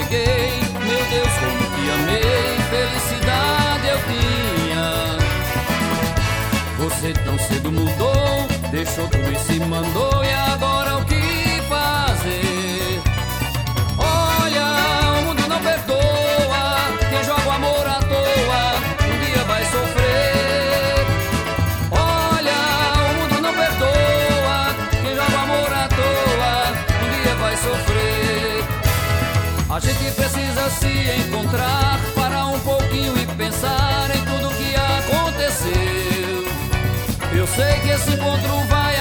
liguei, meu Deus, como te amei, felicidade eu tinha. Você tão cedo mudou, deixou tudo e se mandou, e agora o que fazer? Olha, o mundo não perdoa, quem joga o amor à toa, um dia vai sofrer. Olha, o mundo não perdoa, quem joga o amor à toa, um dia vai sofrer. A gente precisa se encontrar, parar um pouquinho e pensar em tudo que aconteceu. Eu sei que esse encontro vai